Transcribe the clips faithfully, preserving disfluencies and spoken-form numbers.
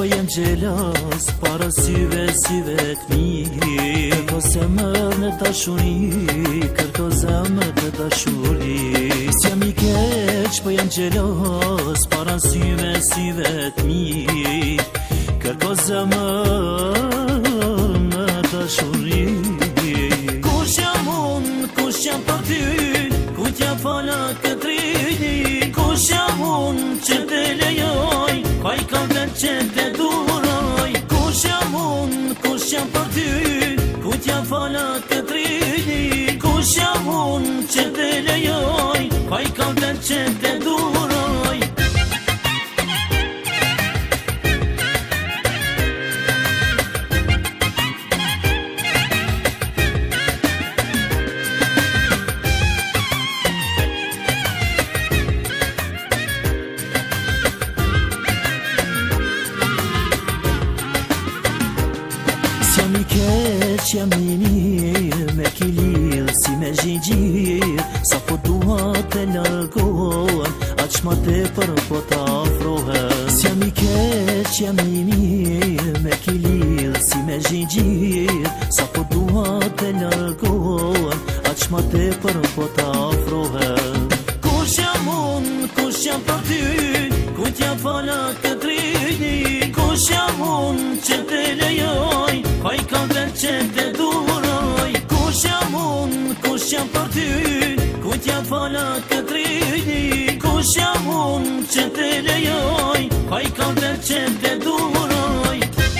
po jem gjelos, para syve, syve t'mi. Kërko zemër në dashuri, kërko zemër në dashuri. S'jam i keq, po jem gjelos, para syve, syve t'mi. Kërko zemër në dashuri. Kush jam unë, kush jam për ty, ku t'ja fala këtë rini. Kush jam unë që te lejoj, kaj kam të që te duroj. Kush jam unë, kush jam për ty, ku t'ja fala këtë rini. Kush jam unë që te lejoj, kaj kam të që te duroj. S'jam i keq, jam i mirë, me kilil si me gjigjir. Sa po dua të largohen, aq ma tepër po t'afrohen. S'jam i keq, jam i mirë, me kilil si me gjigjir. Sa po dua të largohen, aq ma tepër po t'afrohen. Kush jam unë, kush jam për ty, ku t'ja fala këtë rini. Kush jam unë që te lejoj, kaj kam të që te duroj. Kush jam unë, kush jam për ty, ku t'ja fala këtë rini. Kush jam unë që te lejoj, kaj kam të që te duroj.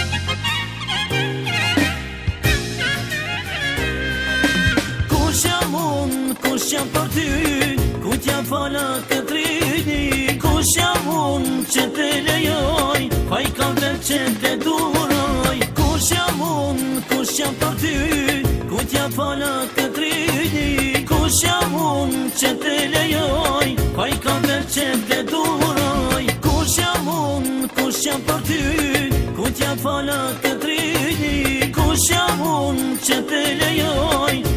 Kush jam unë, kush jam për ty, ku t'ja fala këtë rini. Kush jam unë që te lejoj, kaj kam të që te duroj. Kush jam unë, kush jam për ty, ku t'ja fala këtë rini. Kush jam unë që te lejoj, kaj kam të që te duroj. Kush jam unë, kush jam për ty, ku t'ja fala këtë rini. Kush jam unë që te lejoj,